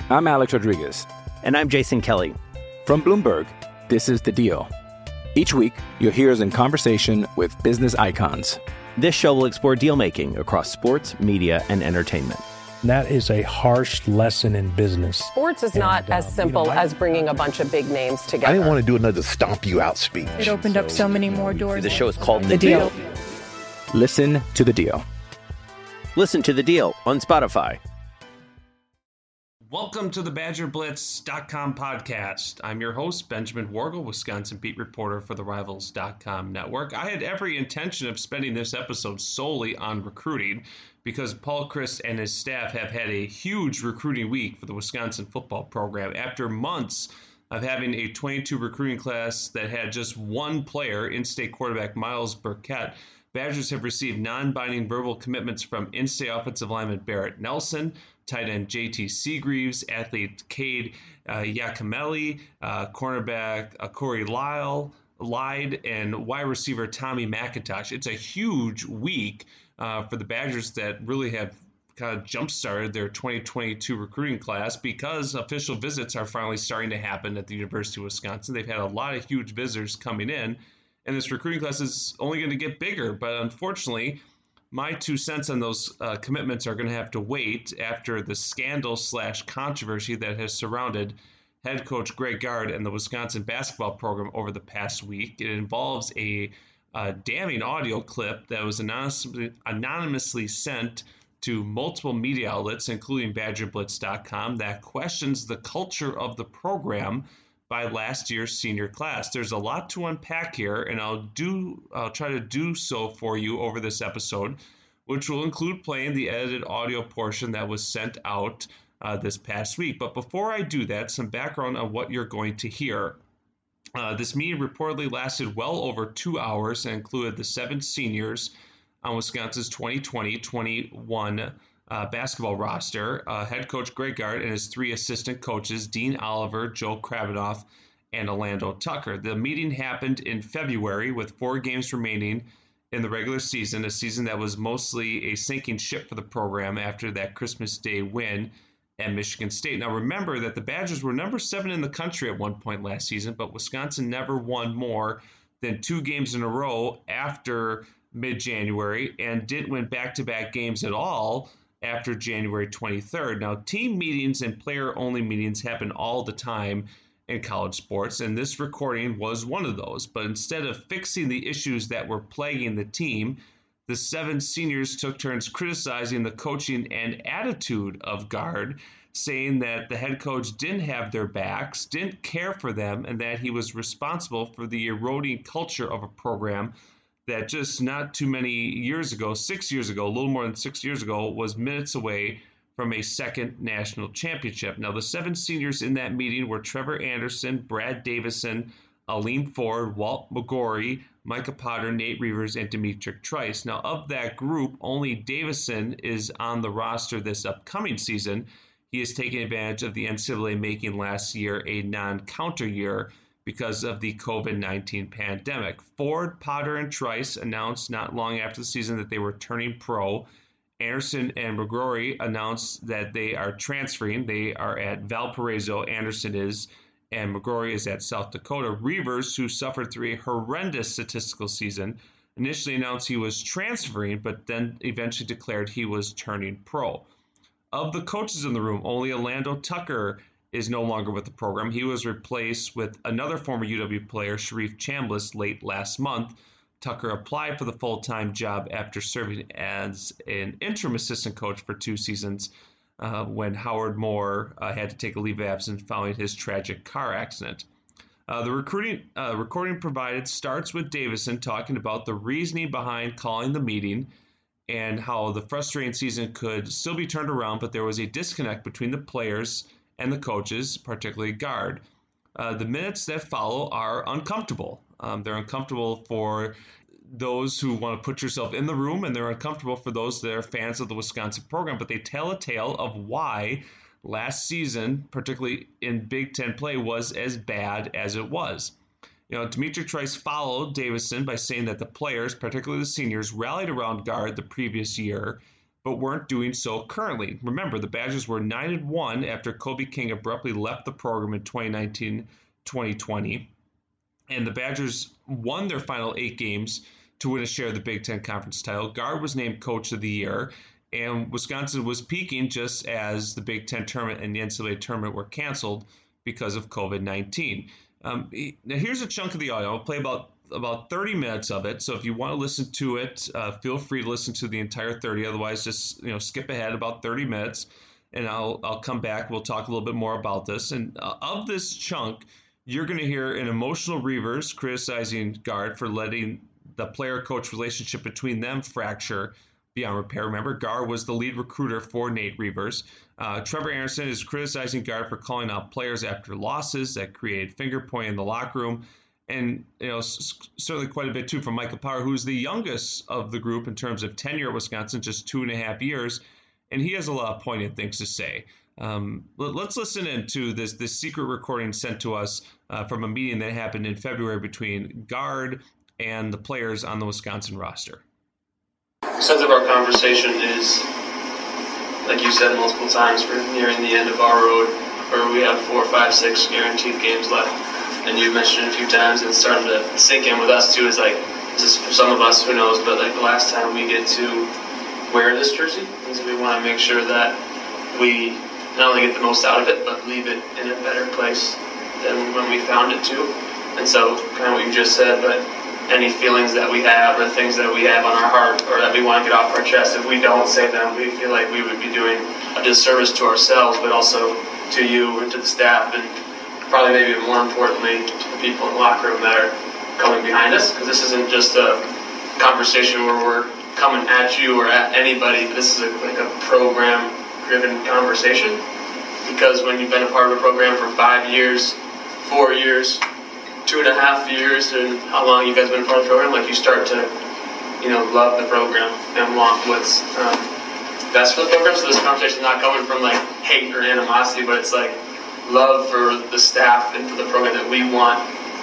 I'm Alex Rodriguez. And I'm Jason Kelly. From Bloomberg, this is The Deal. Each week, you'll hear us in conversation with business icons. This show will explore deal-making across sports, media, and entertainment. That is a harsh lesson in business. Sports is not as simple as bringing a bunch of big names together. I didn't want to do another stomp you out speech. It opened up so many more doors. The show is called The Deal. Listen to The Deal. Listen to The Deal on Spotify. Welcome to the BadgerBlitz.com podcast. I'm your host, Benjamin Worgel, Wisconsin beat reporter for the Rivals.com network. I had every intention of spending this episode solely on recruiting because Paul Chryst and his staff have had a huge recruiting week for the Wisconsin football program. After months of having a 22 recruiting class that had just one player, in-state quarterback Miles Burkett, Badgers have received non-binding verbal commitments from in-state offensive lineman Barrett Nelson, tight end JT Seagreaves, athlete Cade Yakimelli, cornerback Corey Lyde, and wide receiver Tommy McIntosh. It's a huge week for the Badgers that really have kind of jump-started their 2022 recruiting class because official visits are finally starting to happen at the University of Wisconsin. They've had a lot of huge visitors coming in, and this recruiting class is only going to get bigger. But unfortunately, my 2 cents on those commitments are going to have to wait after the scandal/controversy that has surrounded head coach Greg Gard and the Wisconsin basketball program over the past week. It involves a damning audio clip that was anonymously sent to multiple media outlets, including BadgerBlitz.com, that questions the culture of the program by last year's senior class. There's a lot to unpack here, and I'll try to do so for you over this episode, which will include playing the edited audio portion that was sent out this past week. But before I do that, some background on what you're going to hear. This meeting reportedly lasted well over 2 hours and included the 7 seniors on Wisconsin's 2020-21 basketball roster, head coach Greg Gard and his 3 assistant coaches, Dean Oliver, Joe Kravinoff, and Orlando Tucker. The meeting happened in February with 4 games remaining in the regular season, a season that was mostly a sinking ship for the program after that Christmas Day win at Michigan State. Now remember that the Badgers were number 7 in the country at one point last season, but Wisconsin never won more than 2 games in a row after mid-January and didn't win back-to-back games at all after January 23rd. Now, team meetings and player-only meetings happen all the time in college sports, and this recording was one of those. But instead of fixing the issues that were plaguing the team, the 7 seniors took turns criticizing the coaching and attitude of Gard, saying that the head coach didn't have their backs, didn't care for them, and that he was responsible for the eroding culture of a program that just not too many years ago, 6 years ago, a little more than 6 years ago, was minutes away from a second national championship. Now, the 7 seniors in that meeting were Trevor Anderson, Brad Davison, Aleem Ford, Walt McGorry, Micah Potter, Nate Reavers, and Demetric Trice. Now, of that group, only Davison is on the roster this upcoming season. He is taking advantage of the NCAA making last year a non-counter year because of the COVID-19 pandemic. Ford, Potter, and Trice announced not long after the season that they were turning pro. Anderson and McGrory announced that they are transferring. They are at Valparaiso, Anderson is, and McGrory is at South Dakota. Reavers, who suffered through a horrendous statistical season, initially announced he was transferring, but then eventually declared he was turning pro. Of the coaches in the room, only Orlando Tucker is no longer with the program. He was replaced with another former UW player, Sharif Chambliss, late last month. Tucker applied for the full-time job after serving as an interim assistant coach for 2 seasons when Howard Moore had to take a leave of absence following his tragic car accident. The recording provided starts with Davison talking about the reasoning behind calling the meeting and how the frustrating season could still be turned around, but there was a disconnect between the players and the coaches, particularly Gard. The minutes that follow are uncomfortable. They're uncomfortable for those who want to put yourself in the room, and they're uncomfortable for those that are fans of the Wisconsin program, but they tell a tale of why last season, particularly in Big Ten play, was as bad as it was. Demetric Trice followed Davison by saying that the players, particularly the seniors, rallied around Gard the previous year but weren't doing so currently. Remember, the Badgers were 9-1 after Kobe King abruptly left the program in 2019-2020, and the Badgers won their final 8 games to win a share of the Big Ten Conference title. Gard was named Coach of the Year, and Wisconsin was peaking just as the Big Ten tournament and the NCAA tournament were canceled because of COVID-19. Now here's a chunk of the audio. I'll play about 30 minutes of it. So if you want to listen to it, feel free to listen to the entire 30. Otherwise, just skip ahead about 30 minutes, and I'll come back. We'll talk a little bit more about this. And of this chunk, you're going to hear an emotional Reavers criticizing Gard for letting the player-coach relationship between them fracture beyond repair. Remember, Gard was the lead recruiter for Nate Reavers. Trevor Aaronson is criticizing Gard for calling out players after losses that created finger-pointing in the locker room. And, certainly quite a bit, too, from Michael Power, who's the youngest of the group in terms of tenure at Wisconsin, just 2.5 years. And he has a lot of poignant things to say. Let's listen into this secret recording sent to us from a meeting that happened in February between Gard and the players on the Wisconsin roster. The sense of our conversation is, like you said multiple times, we're nearing the end of our road, where we have 4, 5, 6 guaranteed games left. And you've mentioned it a few times, and it's starting to sink in with us too. Is like, this is for some of us, who knows, but like the last time we get to wear this jersey, and so we want to make sure that we not only get the most out of it, but leave it in a better place than when we found it too. And so, kind of what you just said, but any feelings that we have or things that we have on our heart or that we want to get off our chest, if we don't say them, we feel like we would be doing a disservice to ourselves, but also to you and to the staff, and probably maybe more importantly to the people in the locker room that are coming behind us, because this isn't just a conversation where we're coming at you or at anybody. This is like a program-driven conversation, because when you've been a part of a program for 5 years, 4 years, 2.5 years, and how long you guys been a part of the program, like you start to, love the program and want what's best for the program. So this conversation is not coming from like hate or animosity, but it's like love for the staff and for the program that we want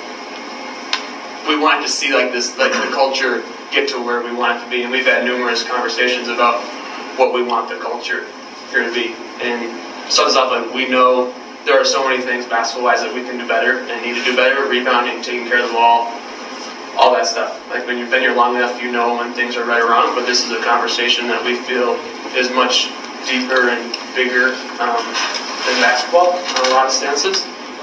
to see, like this, like the culture get to where we want it to be. And we've had numerous conversations about what we want the culture here to be. And starts off like, we know there are so many things basketball-wise that we can do better and need to do better, rebounding, taking care of the ball, all that stuff. Like when you've been here long enough, you know when things are right or wrong, but this is a conversation that we feel is much deeper and bigger than basketball in a lot of stances.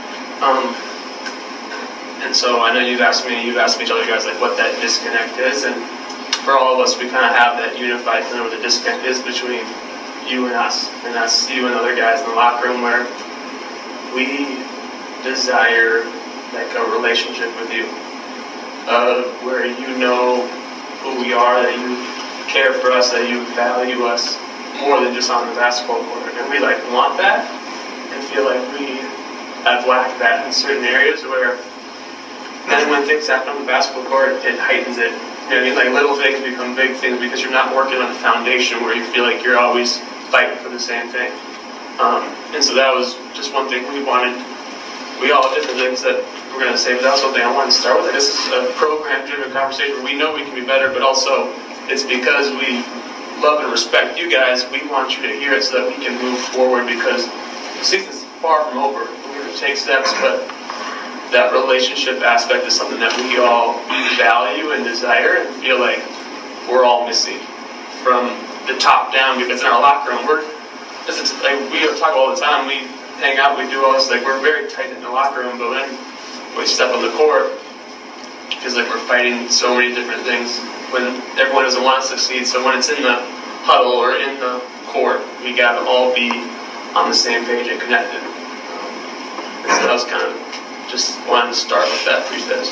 And so I know you've asked me each other guys like what that disconnect is, and for all of us, we kind of have that unified feeling where the disconnect is between you and us, and that's you and other guys in the locker room, where we desire like a relationship with you, where you know who we are, that you care for us, that you value us more than just on the basketball court, and we like want that and feel like we have lacked that in certain areas, where then when things happen on the basketball court, it heightens it. You know what I mean? Like little things become big things because you're not working on a foundation where you feel like you're always fighting for the same thing. And so that was just one thing we wanted. We all have different things that we're going to say, but that's one thing I wanted to start with. This is a program-driven conversation where we know we can be better, but also it's because we love and respect you guys. We want you to hear it so that we can move forward, because the season's far from over. We're going to take steps, but that relationship aspect is something that we all value and desire and feel like we're all missing from the top down, because in our locker room, we talk all the time, we hang out, we do all this, like we're very tight in the locker room, but when we step on the court, it feels like we're fighting so many different things when everyone doesn't want to succeed. So when it's in the huddle or in the court, we got to all be on the same page and connected. So that was kind of just wanted to start with that preface.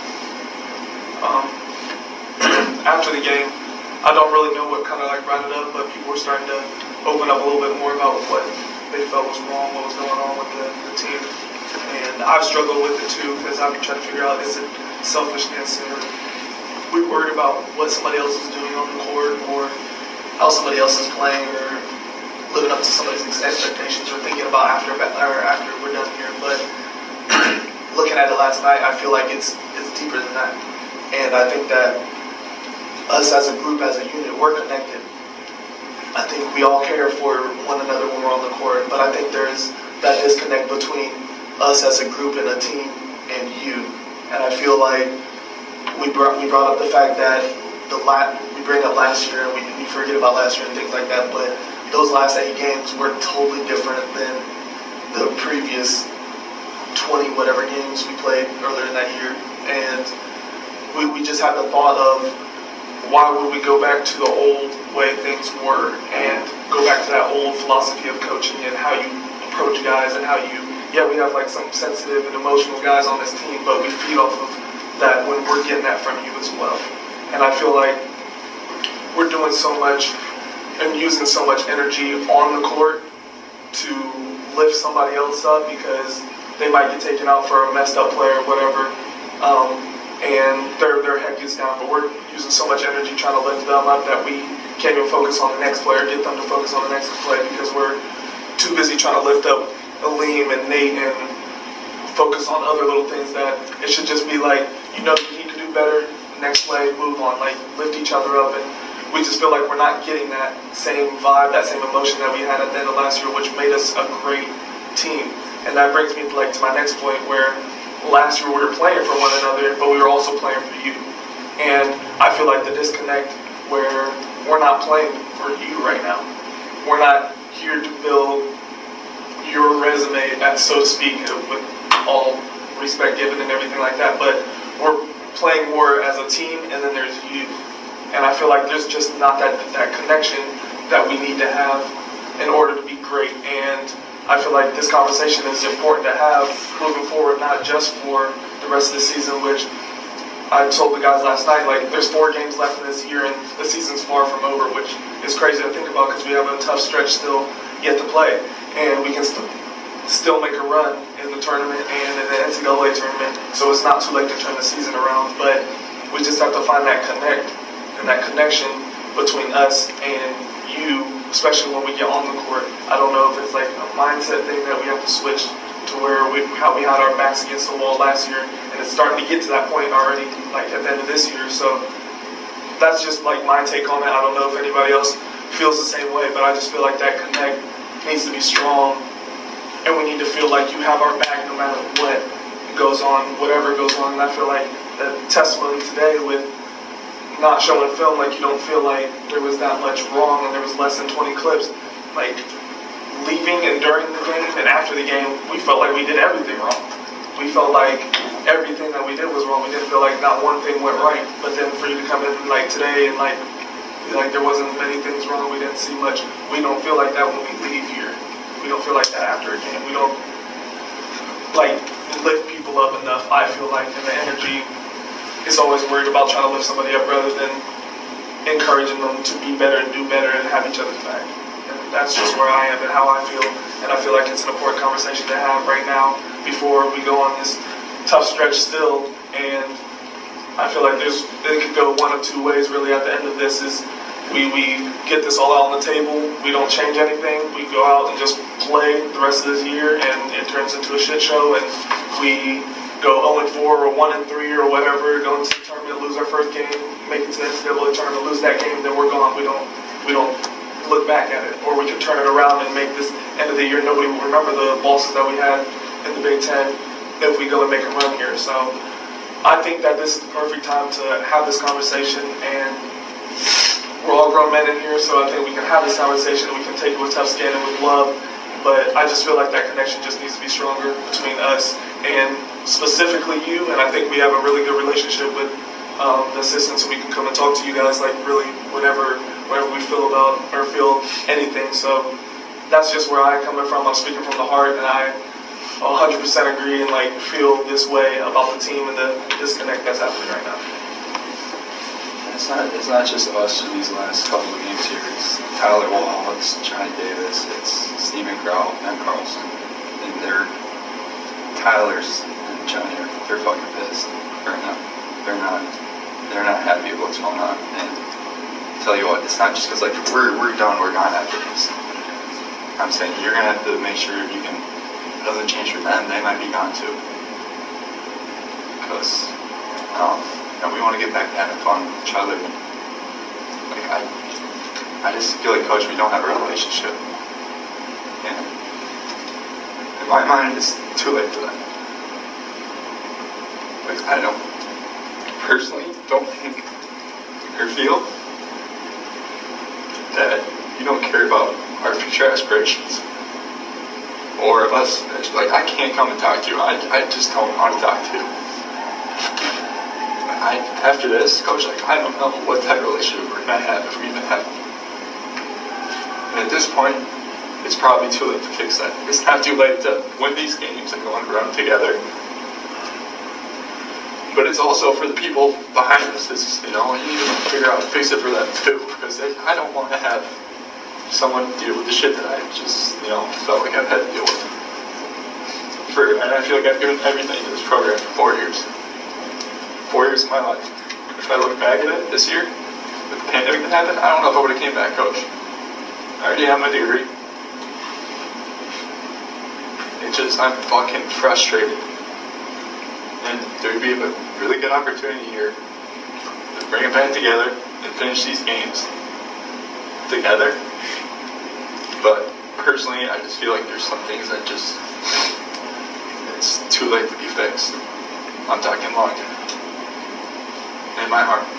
After the game, I don't really know what kind of like brought it up, but people were starting to open up a little bit more about what they felt was wrong, what was going on with the team. And I've struggled with it too, because I've been trying to figure out, is it selfishness, or we worried about what somebody else is doing on the court, or how somebody else is playing, or living up to somebody's expectations, or thinking about after we're done here. But looking at it last night, I feel like it's deeper than that. And I think that us as a group, as a unit, we're connected. I think we all care for one another when we're on the court, but I think there's that disconnect between us as a group and a team and you. And I feel like we brought up the fact that we bring up last year and we forget about last year and things like that, but those last 8 games were totally different than the previous 20 whatever games we played earlier in that year. And we just had the thought of, why would we go back to the old way things were and go back to that old philosophy of coaching and how you approach guys and how you, we have like some sensitive and emotional guys on this team, but we feed off of that when we're getting that from you as well. And I feel like we're doing so much and using so much energy on the court to lift somebody else up because they might get taken out for a messed up play or whatever, and their head gets down, but we're using so much energy trying to lift them up that we can't even focus on the next player, get them to focus on the next play because we're too busy trying to lift up Aleem and Nate and focus on other little things that it should just be like, you need to do better, next play, move on, like lift each other up. And we just feel like we're not getting that same vibe, that same emotion that we had at the end of last year, which made us a great team. And that brings me to my next point, where last year we were playing for one another, but we were also playing for you. And I feel like the disconnect where we're not playing for you right now. We're not here to build your resume, so to speak, with all respect given and everything like that, but we're playing more as a team, and then there's you. And I feel like there's just not that connection that we need to have in order to be great. And I feel like this conversation is important to have moving forward, not just for the rest of the season, which I told the guys last night, like, there's 4 games left in this year, and the season's far from over, which is crazy to think about because we have a tough stretch still yet to play. And we can still make a run in the tournament and in the NCAA tournament, so it's not too late to turn the season around. But we just have to find that connect and that connection between us and you, especially when we get on the court. I don't know if it's like a mindset thing that we have to switch to where how we had our backs against the wall last year, and it's starting to get to that point already, like at the end of this year. So that's just like my take on it. I don't know if anybody else feels the same way, but I just feel like that connect needs to be strong, and we need to feel like you have our back no matter what goes on, whatever goes on. And I feel like the testimony today with not showing film, like you don't feel like there was that much wrong and there was less than 20 clips. Like leaving and during the game and after the game, we felt like we did everything wrong. We felt like everything that we did was wrong. We didn't feel like not one thing went right. But then for you to come in like today and like there wasn't many things wrong, we didn't see much. We don't feel like that when we leave here. We don't feel like that after a game. We don't like lift people up enough, I feel like, and the energy is always worried about trying to lift somebody up rather than encouraging them to be better and do better and have each other's back. And that's just where I am and how I feel. And I feel like it's an important conversation to have right now before we go on this tough stretch still. And I feel like it could go one of 2 ways really at the end of this. Is we get this all out on the table, we don't change anything, we go out and just play the rest of this year and it turns into a shit show and we go 0-4 or 1-3 or whatever, go into the tournament, lose our first game, make it to the NCAA tournament, lose that game, then we're gone. We don't look back at it. Or we could turn it around and make this end of the year, nobody will remember the losses that we had in the Big Ten if we go and make a run here. So I think that this is the perfect time to have this conversation, and we're all grown men in here, so I think we can have this conversation, we can take it with tough skin and with love. But I just feel like that connection just needs to be stronger between us and specifically you. And I think we have a really good relationship with the assistants, so we can come and talk to you guys like really whenever we feel about or feel anything. So that's just where I'm coming from. I'm speaking from the heart, and I 100% agree and like feel this way about the team and the disconnect that's happening right now. It's not just us in these last couple of games here. It's Tyler Wall, it's Johnny Davis, it's Stephen Grau, Ben Carlson, and Tyler's and Johnny, they're fucking pissed. They're not happy with what's going on. And I'll tell you what, it's not just because like we're done, we're gone after this. I'm saying you're gonna have to make sure you can. It doesn't change for them. They might be gone too. Because and we want to get back to having fun with each other. Like I just feel like, Coach, we don't have a relationship. And in my mind, it's too late for that. Like, I don't personally don't think or feel that you don't care about our future aspirations or us. Like, I can't come and talk to you. I just don't want to talk to you. After this, Coach, like, I don't know what type of relationship we're going to have if we even have one. And at this point, it's probably too late to fix that. It's not too late to win these games and go on a run together. But it's also for the people behind us. It's, you know, you need to figure out how to fix it for them too. Because I don't want to have someone deal with the shit that I just, you know, felt like I've had to deal with. And I feel like I've given everything to this program for 4 years. 4 years of my life. If I look back at it this year, with the pandemic that happened, I don't know if I would have came back, Coach. I already have my degree. I'm fucking frustrated. And there would be a really good opportunity here to bring it back together and finish these games together. But personally, I just feel like there's some things that just, it's too late to be fixed. I'm talking long term. In my heart.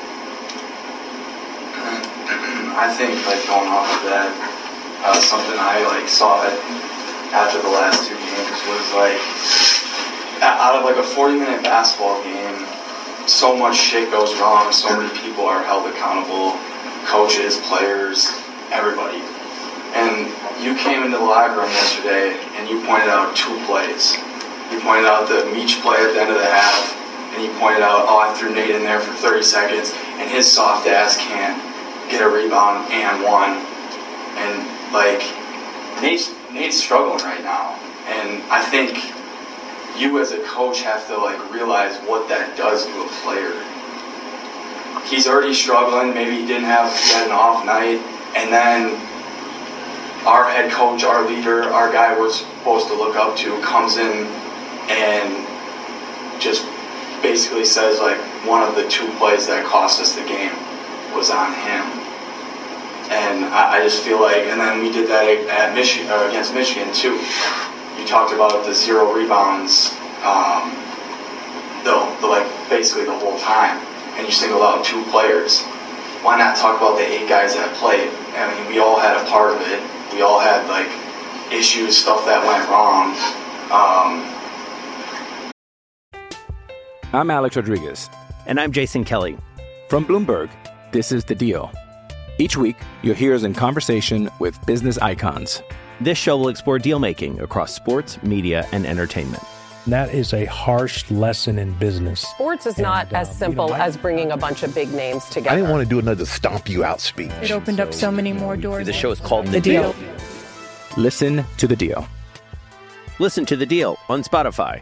I think, like, going off of that, something I, like, saw after the last two games was, like, out of, like, a 40-minute basketball game, so much shit goes wrong, so many people are held accountable, coaches, players, everybody. And you came into the locker room yesterday, and you pointed out 2 plays. You pointed out the Meach play at the end of the half, and he pointed out, I threw Nate in there for 30 seconds, and his soft ass can't get a rebound and one. And, like, Nate's struggling right now. And I think you as a coach have to, like, realize what that does to a player. He's already struggling. Maybe he had an off night. And then our head coach, our leader, our guy we're supposed to look up to comes in and just basically says, like, one of the 2 plays that cost us the game was on him. And I just feel like, and then we did that at Michigan, against Michigan too. You talked about the 0 rebounds, like basically the whole time, and you singled out 2 players. Why not talk about the 8 guys that played? I mean, we all had a part of it. We all had, like, issues, stuff that went wrong. I'm Alex Rodriguez. And I'm Jason Kelly. From Bloomberg, this is The Deal. Each week, you'll hear us in conversation with business icons. This show will explore deal-making across sports, media, and entertainment. That is a harsh lesson in business. Sports is not as simple as bringing a bunch of big names together. I didn't want to do another stomp you out speech. It opened up so many more doors. The show is called The Deal. Listen to The Deal. Listen to The Deal on Spotify.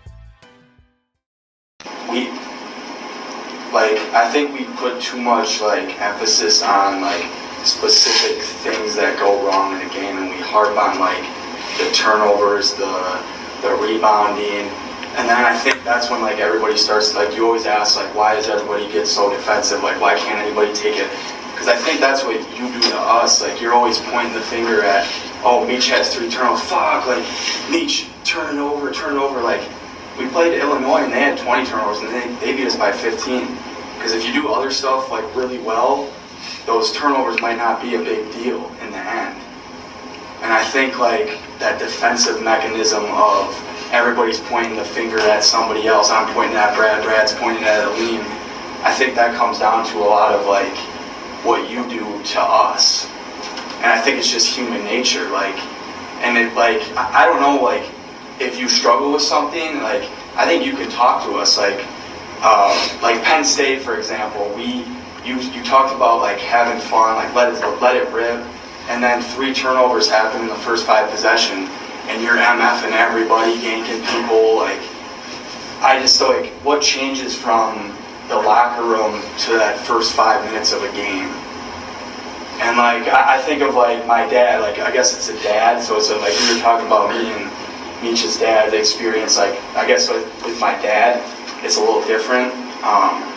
I think we put too much, like, emphasis on, like, specific things that go wrong in a game, and we harp on, like, the turnovers, the rebounding, and then I think that's when, like, everybody starts, like, you always ask, like, why does everybody get so defensive? Like, why can't anybody take it? Because I think that's what you do to us. Like, you're always pointing the finger at, oh, Meach has 3 turnovers. Fuck, like, Meach, turn it over. Like, we played Illinois, and they had 20 turnovers, and they beat us by 15. Because if you do other stuff, like, really well, those turnovers might not be a big deal in the end. And I think, like, that defensive mechanism of everybody's pointing the finger at somebody else, I'm pointing at Brad, Brad's pointing at Aleem, I think that comes down to a lot of, like, what you do to us. And I think it's just human nature, like, and it, like, I don't know, like, if you struggle with something, like, I think you can talk to us, like Penn State, for example, you talked about, like, having fun, like, let it rip, and then 3 turnovers happen in the first 5 possessions, and you're MFing everybody, yanking people, like, I just, like, what changes from the locker room to that first 5 minutes of a game? And, like, I think of, like, my dad, like, I guess it's a dad, so it's like, we were talking about me and Meach's dad, the experience, like, I guess with my dad, it's a little different.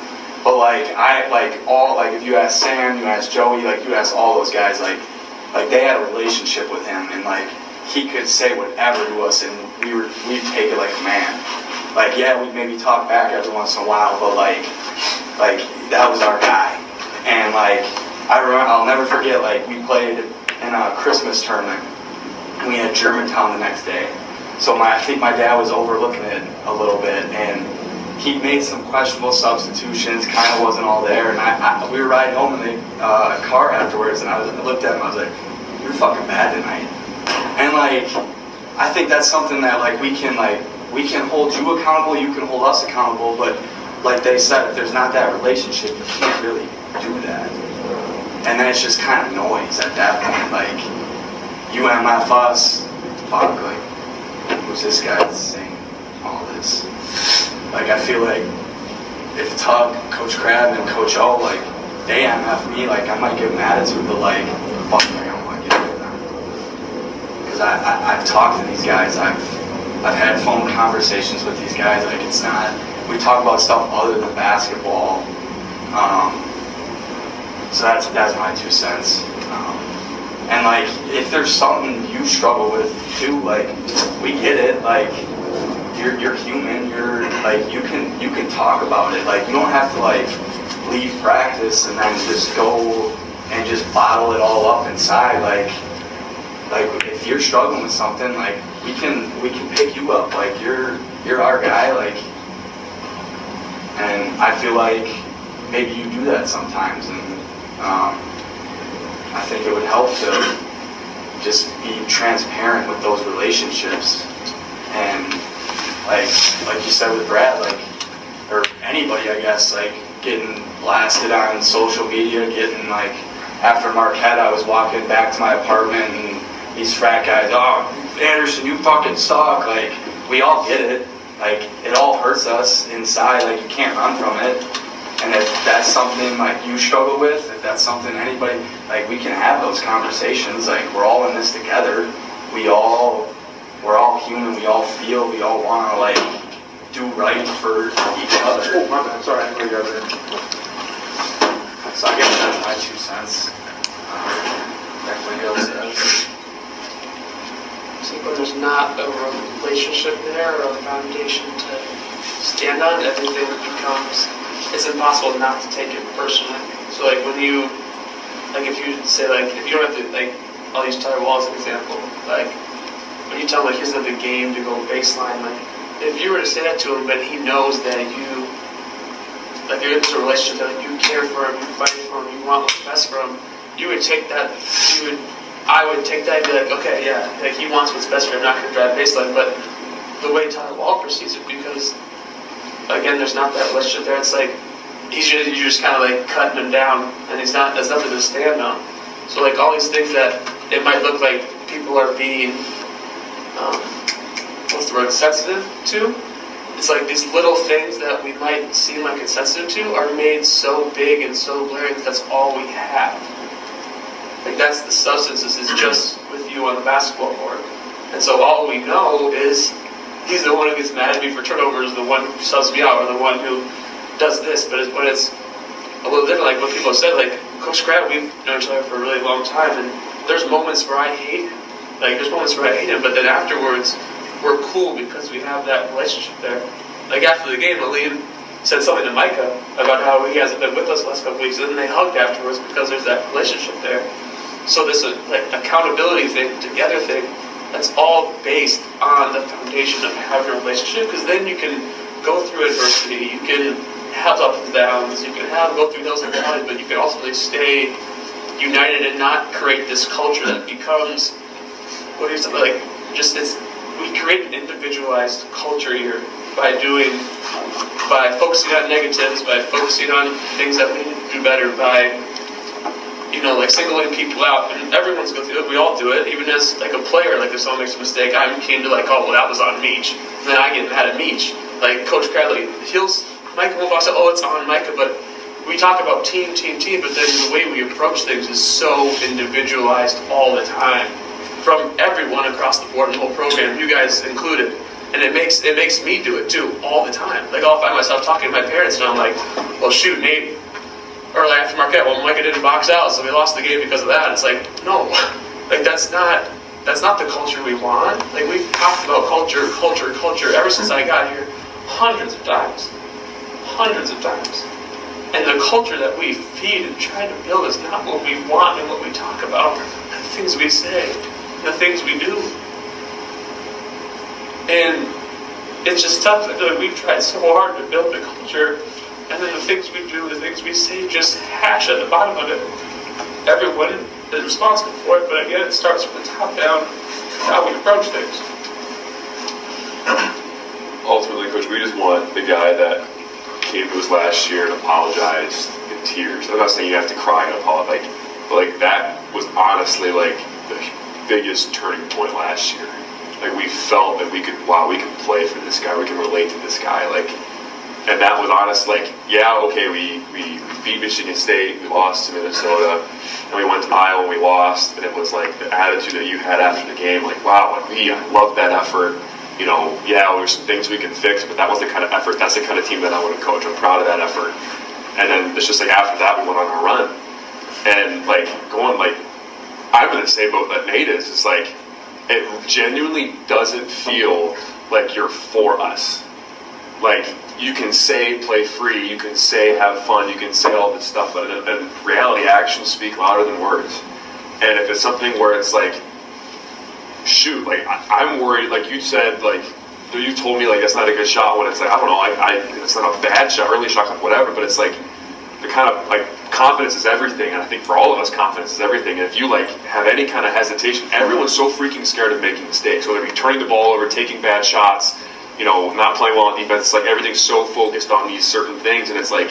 But like if you ask Sam, you ask Joey, like you ask all those guys, like they had a relationship with him, and like he could say whatever to us, and we'd take it like a man. Like we'd maybe talk back every once in a while, but like that was our guy. And like I'll never forget, like we played in a Christmas tournament, and we had Germantown the next day. So I think my dad was overlooking it a little bit, and he made some questionable substitutions, kind of wasn't all there, and we were riding home in the car afterwards, and I looked at him, I was like, "You're fucking bad tonight." And like, I think that's something that like we can hold you accountable, you can hold us accountable, but like they said, if there's not that relationship, you can't really do that. And then it's just kind of noise at that point, like UMF us, fuck, like who's this guy that's saying all this? Like, I feel like if Tug, Coach Crab, and Coach O, like, they MF me, like, I might give them attitude, but, like, fuck, I don't want to get with them. Because I've talked to these guys, I've had phone conversations with these guys, like, it's not, we talk about stuff other than basketball. So that's my 2 cents. And, like, if there's something you struggle with, too, like, we get it, like, you're human, you're like you can talk about it. Like you don't have to like leave practice and then just go and just bottle it all up inside. Like if you're struggling with something, like we can pick you up. Like you're our guy. Like, and I feel like maybe you do that sometimes, and I think it would help to just be transparent with those relationships. And like you said with Brad, like, or anybody, I guess, like getting blasted on social media, getting like, after Marquette, I was walking back to my apartment and these frat guys, "Oh, Anderson, you fucking suck." Like, we all get it. Like, it all hurts us inside. Like, you can't run from it. And if that's something like you struggle with, if that's something anybody, like, we can have those conversations. Like, we're all in this together. We're all human, we all feel, we all want to, like, do right for each other. Oh, my bad. Sorry, I didn't know you guys were in. So I guess that's my 2 cents. Definitely else says. See, when there's not a relationship there or a foundation to stand on, everything becomes, it's impossible not to take it personally. So, like, when you, like, if you say, like, if you don't have to, like, I'll use Tyler Wall as an example, like, when you tell him, like, he doesn't have the game to go baseline, like, if you were to say that to him, but he knows that you, like, there's a relationship that, like, you care for him, you fight for him, you want what's best for him, you would take that, I would take that and be like, okay, yeah, like, he wants what's best for him, I'm not going to drive baseline, but the way Tyler Wall perceives it, because, again, there's not that relationship there, it's like, you're just kind of, like, cutting him down, and there's nothing to stand on. So, like, all these things that it might look like people are being, what's the word, sensitive to? It's like these little things that we might seem like it's sensitive to are made so big and so glaring that that's all we have. Like, that's the substance, is just with you on the basketball court. And so all we know is he's the one who gets mad at me for turnovers, the one who subs me out, or the one who does this. But it's a little different, like what people have said, like Coach Crab, we've known each other for a really long time, and there's moments where I hate him. Like, there's moments where I hate him, but then afterwards, we're cool because we have that relationship there. Like, after the game, Aline said something to Micah about how he hasn't been with us the last couple weeks, and then they hugged afterwards because there's that relationship there. So this, like, accountability thing, together thing, that's all based on the foundation of having a relationship, because then you can go through adversity, you can have ups and downs, you can go through those and valleys, but you can ultimately stay united and not create this culture that becomes, what do you say, like, just, we create an individualized culture here by focusing on negatives, by focusing on things that we need to do better, by, like, singling people out. And everyone's going through it. We all do it. Even as, like, a player, like, if someone makes a mistake, I'm keen to, like, oh, well, that was on Meach. And then I get mad at Meach. Like, Coach Cradley, Micah will say, oh, it's on Micah, but we talk about team, but then the way we approach things is so individualized all the time. From everyone across the board in the whole program, you guys included. And it makes me do it too all the time. Like I'll find myself talking to my parents and I'm like, well shoot, Nate, or like after Marquette, well Micah didn't box out, so we lost the game because of that. It's like, no, like that's not the culture we want. Like we've talked about culture ever since I got here, hundreds of times. And the culture that we feed and try to build is not what we want and what we talk about, the things we say, the things we do. And it's just tough. I feel like we've tried so hard to build the culture, and then the things we do, the things we say, just hash at the bottom of it. Everyone is responsible for it, but again, it starts from the top down, how we approach things. Ultimately, Coach, we just want the guy that came to us last year and apologized in tears. I'm not saying you have to cry and apologize, but like that was honestly like the biggest turning point last year. Like we felt that we could play for this guy, we can relate to this guy, like, and that was honest. Like, yeah, okay, we beat Michigan State, we lost to Minnesota, and we went to Iowa and we lost, and it was like the attitude that you had after the game, like, wow, like I loved that effort. You know, yeah, there's some things we can fix, but that was the kind of effort. That's the kind of team that I want to coach. I'm proud of that effort. And then it's just like after that, we went on a run, and like going like, I'm in the same boat that Nate is. It's like, it genuinely doesn't feel like you're for us. Like, you can say play free, you can say have fun, you can say all this stuff, but in reality, actions speak louder than words. And if it's something where it's like, shoot, like, I'm worried, like you said, like, you told me, like, that's not a good shot, when it's like, I don't know, it's not a bad shot, early shot, whatever, but it's like, the kind of, like, confidence is everything, and I think for all of us, confidence is everything. And if you like have any kind of hesitation, everyone's so freaking scared of making mistakes. Whether it be turning the ball over, taking bad shots, you know, not playing well on defense. It's like everything's so focused on these certain things, and it's like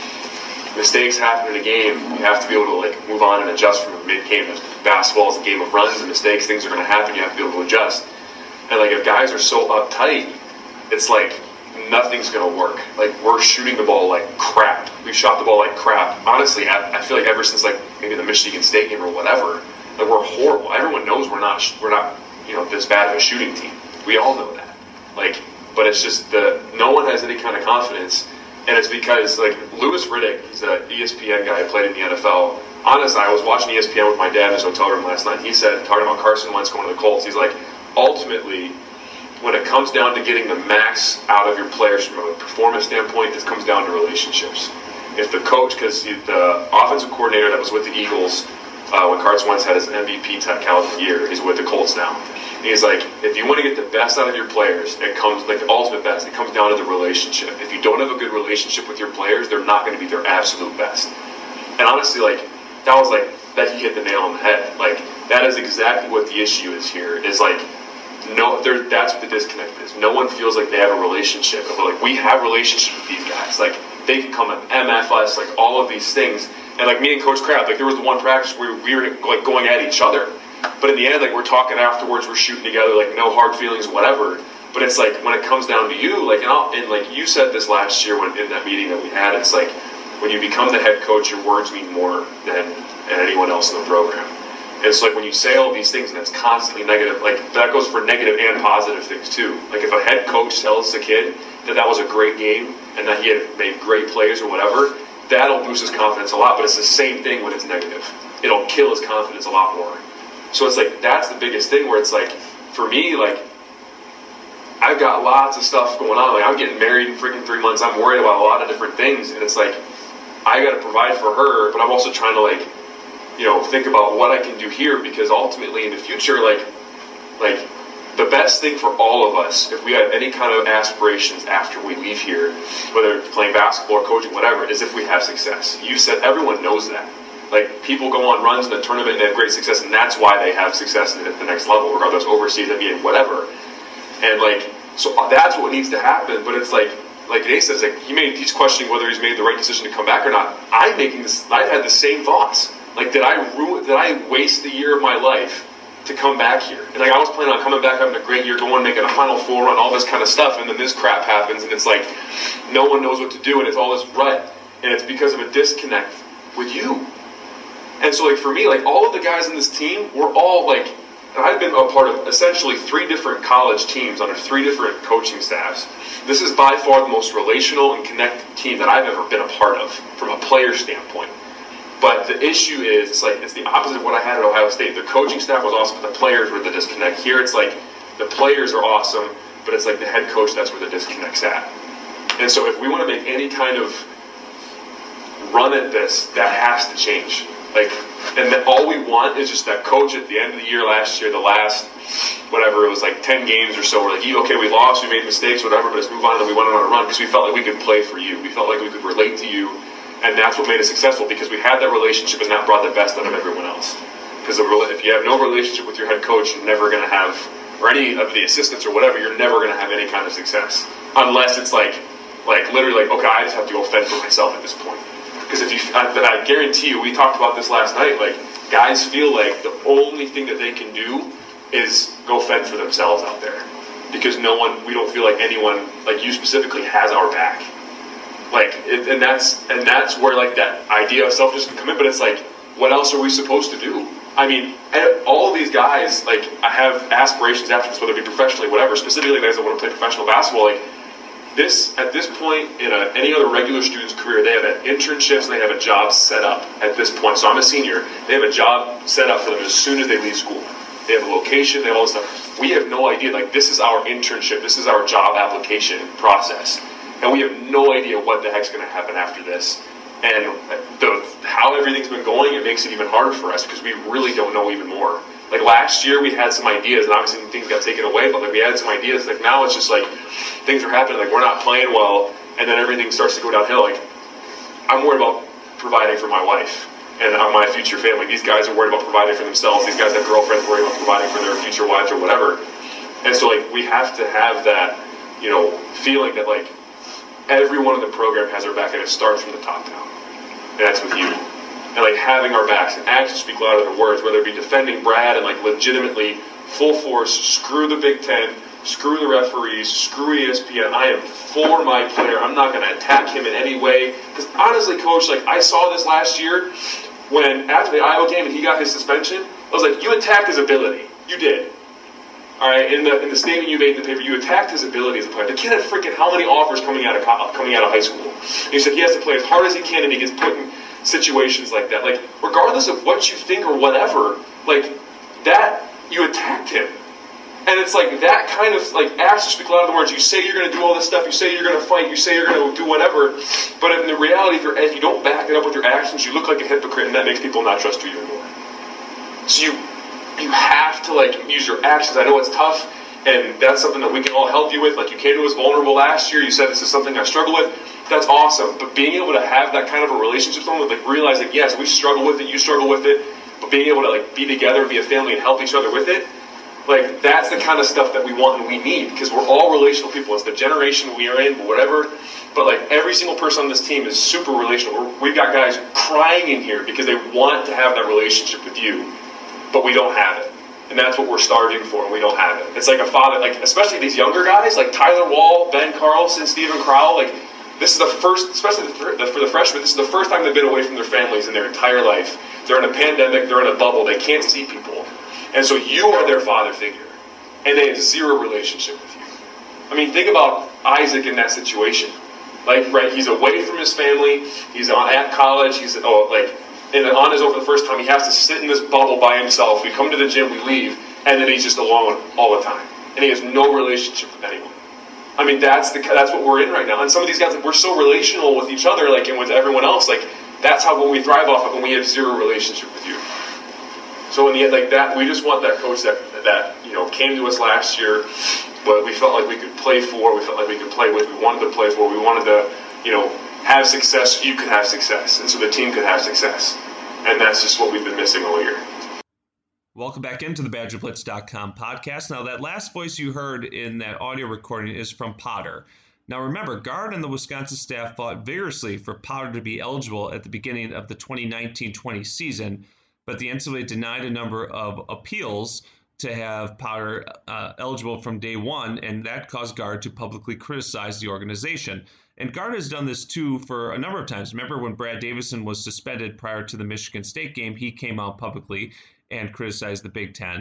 mistakes happen in a game. You have to be able to like move on and adjust from a mid-game. Basketball is a game of runs and mistakes. Things are going to happen. You have to be able to adjust. And like if guys are so uptight, it's like nothing's going to work. Like, we're shooting the ball like crap. We shot the ball like crap. Honestly, I feel like ever since like maybe the Michigan State game or whatever, like we're horrible. Everyone knows we're not you know, this bad of a shooting team. We all know that. Like, but it's just no one has any kind of confidence, and it's because like Louis Riddick, he's an ESPN guy who played in the NFL. Honestly, I was watching ESPN with my dad in his hotel room last night. He said, talking about Carson Wentz going to the Colts, he's like, ultimately, when it comes down to getting the max out of your players from a performance standpoint, this comes down to relationships. If the coach, because the offensive coordinator that was with the Eagles when Carson Wentz had his MVP caliber year, he's with the Colts now. And he's like, if you want to get the best out of your players, it comes like the ultimate best. It comes down to the relationship. If you don't have a good relationship with your players, they're not going to be their absolute best. And honestly, like that was like that he hit the nail on the head. Like that is exactly what the issue is here. Is like. No, that's what the disconnect is. No one feels like they have a relationship. But like we have relationships with these guys. Like they can come and MF us, like all of these things. And like me and Coach Crab, like there was the one practice where we were like going at each other. But in the end, like we're talking afterwards, we're shooting together, like no hard feelings, whatever. But it's like when it comes down to you, like and like you said this last year when in that meeting that we had, it's like when you become the head coach, your words mean more than anyone else in the program. It's like when you say all these things and it's constantly negative, like that goes for negative and positive things too. Like if a head coach tells a kid that was a great game and that he had made great plays or whatever, that'll boost his confidence a lot. But it's the same thing when it's negative. It'll kill his confidence a lot more. So it's like that's the biggest thing where it's like, for me, like I've got lots of stuff going on. Like I'm getting married in freaking 3 months. I'm worried about a lot of different things. And it's like, I got to provide for her, but I'm also trying to like, you know, think about what I can do here, because ultimately in the future, like the best thing for all of us, if we have any kind of aspirations after we leave here, whether it's playing basketball or coaching, whatever, is if we have success. You said everyone knows that. Like people go on runs in the tournament and they have great success, and that's why they have success at the next level, regardless overseas, NBA, whatever. And like, so that's what needs to happen. But it's like Nate says, like he's questioning whether he's made the right decision to come back or not. I've had the same thoughts. Like, did I waste the year of my life to come back here? And like, I was planning on coming back, having a great year, going, making a Final Four run, all this kind of stuff, and then this crap happens, and it's like, no one knows what to do, and it's all this rut, and it's because of a disconnect with you. And so, like, for me, like, all of the guys in this team, we're all, like, and I've been a part of essentially 3 different college teams under 3 different coaching staffs. This is by far the most relational and connected team that I've ever been a part of from a player standpoint. But the issue is, it's the opposite of what I had at Ohio State. The coaching staff was awesome, but the players were the disconnect. Here it's like the players are awesome, but it's like the head coach, that's where the disconnect's at. And so if we want to make any kind of run at this, that has to change. And then all we want is just that coach at the end of the year last year, the last, whatever, it was 10 games or so, we're okay, we lost, we made mistakes, whatever, but let's move on, and we went on a run because we felt like we could play for you. We felt like we could relate to you. And that's what made us successful, because we had that relationship and that brought the best out of everyone else. Because if you have no relationship with your head coach, you're never going to have, or any of the assistants or whatever, you're never going to have any kind of success. Unless it's literally okay, I just have to go fend for myself at this point. Because I guarantee you, we talked about this last night, guys feel like the only thing that they can do is go fend for themselves out there. Because we don't feel like anyone, like you specifically, has our back. And that's where that idea of selfishness can come in, but it's what else are we supposed to do? I mean, all of these guys, I have aspirations after this, whether it be professionally, whatever, specifically guys that want to play professional basketball, at this point in any other regular student's career, they have internships and they have a job set up at this point. So I'm a senior, they have a job set up for them as soon as they leave school. They have a location, they have all this stuff. We have no idea, this is our internship, this is our job application process. And we have no idea what the heck's going to happen after this. And how everything's been going, it makes it even harder for us because we really don't know even more. Last year we had some ideas, and obviously things got taken away, but we had some ideas. Now it's just things are happening, we're not playing well, and then everything starts to go downhill. I'm worried about providing for my wife and my future family. These guys are worried about providing for themselves. These guys have girlfriends worried about providing for their future wives or whatever. And so we have to have that, feeling that everyone in the program has our back, and it starts from the top down. And that's with you. And having our backs, and actions speak louder than words, whether it be defending Brad and legitimately full force, screw the Big Ten, screw the referees, screw ESPN. I am for my player. I'm not going to attack him in any way. Because honestly, Coach, I saw this last year when after the Iowa game and he got his suspension. I was you attacked his ability. You did. All right, in the statement you made in the paper, you attacked his ability as a player. The kid had freaking how many offers coming out of high school? And you said he has to play as hard as he can, and he gets put in situations like that. Regardless of what you think or whatever, that you attacked him. And it's that kind of actions speak louder than words. You say you're going to do all this stuff. You say you're going to fight. You say you're going to do whatever. But in the reality, if you don't back it up with your actions, you look like a hypocrite, and that makes people not trust you anymore. So you have to use your actions. I know it's tough, and that's something that we can all help you with. You came to us vulnerable last year. You said this is something I struggle with. That's awesome. But being able to have that kind of a relationship with someone, realize yes, we struggle with it, you struggle with it, but being able to be together, be a family, and help each other with it, that's the kind of stuff that we want and we need, because we're all relational people. It's the generation we are in, whatever. But every single person on this team is super relational. We've got guys crying in here because they want to have that relationship with you, but we don't have it. And that's what we're starving for, and we don't have it. It's a father, especially these younger guys, Tyler Wall, Ben Carlson, Steven Crowell, this is the first, especially for the freshmen, this is the first time they've been away from their families in their entire life. They're in a pandemic, they're in a bubble, they can't see people. And so you are their father figure, and they have zero relationship with you. I mean, think about Isaac in that situation. He's away from his family, he's at college, he's on his own for the first time, he has to sit in this bubble by himself. We come to the gym, we leave, and then he's just alone all the time. And he has no relationship with anyone. I mean, that's what we're in right now. And some of these guys, we're so relational with each other, and with everyone else, that's what we thrive off of, and we have zero relationship with you. So in the end, that we just want that coach that came to us last year, but we felt like we could play for, we felt like we could play with, we wanted to play for, we wanted to, have success, you could have success, and so the team could have success. And that's just what we've been missing all year. Welcome back into the BadgerBlitz.com podcast. Now, that last voice you heard in that audio recording is from Potter. Now, remember, Gard and the Wisconsin staff fought vigorously for Potter to be eligible at the beginning of the 2019-20 season, but the NCAA denied a number of appeals to have Potter eligible from day one, and that caused Gard to publicly criticize the organization. And Gard has done this, too, for a number of times. Remember when Brad Davison was suspended prior to the Michigan State game, he came out publicly and criticized the Big Ten.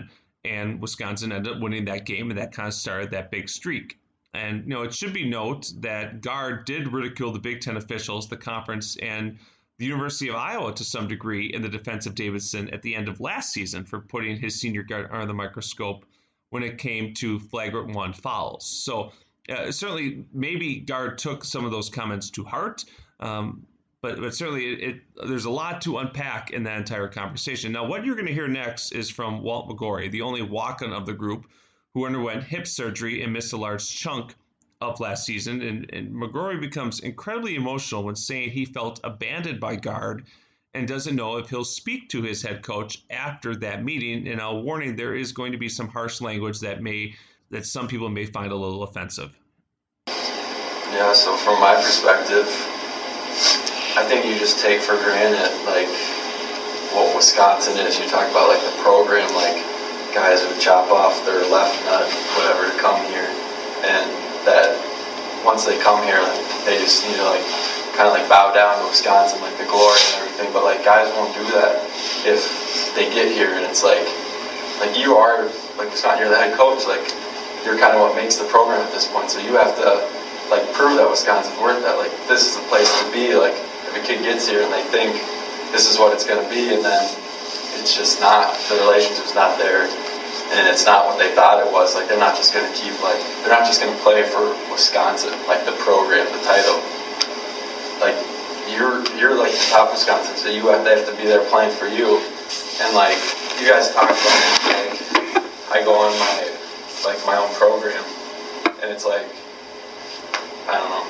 and Wisconsin ended up winning that game, and that kind of started that big streak. And, it should be noted that Gard did ridicule the Big Ten officials, the conference, and the University of Iowa to some degree in the defense of Davidson at the end of last season for putting his senior guard under the microscope when it came to flagrant 1 fouls. So certainly maybe Gard took some of those comments to heart, but certainly there's a lot to unpack in that entire conversation. Now, what you're going to hear next is from Walt McGorry, the only walk-on of the group, who underwent hip surgery and missed a large chunk of last season. And McGorry becomes incredibly emotional when saying he felt abandoned by Gard and doesn't know if he'll speak to his head coach after that meeting. And a warning, there is going to be some harsh language that some people may find a little offensive. Yeah, so from my perspective, I think you just take for granted, like, what Wisconsin is. You talk about, like, the program, like, guys who chop off their left nut, whatever, to come here, and that once they come here, like, they just need to, like, kind of like bow down to Wisconsin, like the glory and everything. But like guys won't do that if they get here, and it's like you are like Wisconsin, you're the head coach, like you're kind of what makes the program at this point. So you have to like prove that Wisconsin's worth that. Like this is the place to be. Like if a kid gets here and they think this is what it's going to be, and then it's just not, the relationship's not there. And it's not what they thought it was. Like they're not just going to they're not just going to play for Wisconsin, like the program, the title. Like you're like the top Wisconsin, so they have to be there playing for you. And like you guys talk about, like I go on my own program, and it's like I don't know.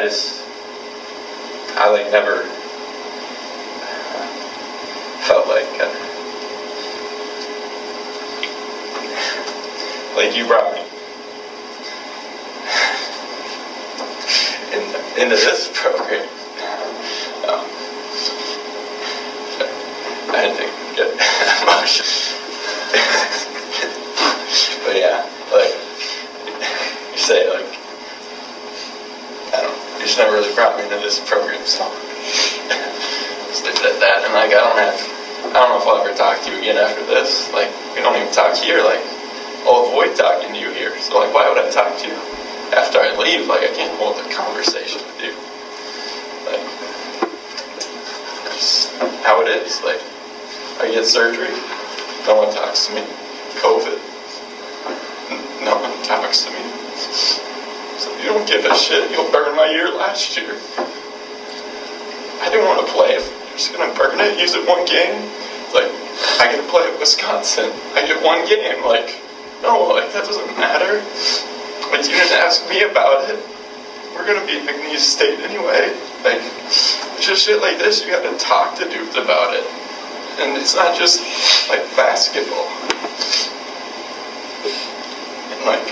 I like never felt like. Like you brought me into this program. I didn't get emotional. But yeah, like you say, like I don't know, you just never really brought me into this program, so just leave it at that. And like I don't know if I'll ever talk to you again after this. Like we don't even talk here. Like I'll avoid talking to you here. So like why would I talk to you after I leave? Like I can't hold a conversation with you. Like that's how it is. Like I get surgery, no one talks to me. COVID, no one talks to me. So you don't give a shit. You'll burn my year last year. I didn't want to play. If you're just gonna burn it, use it one game. Like I get to play at Wisconsin. I get one game. Like no, like that doesn't matter. Like you didn't ask me about it. We're gonna beat McNeese State anyway. Like it's just shit like this. You got to talk to dudes about it, and it's not just like basketball. And like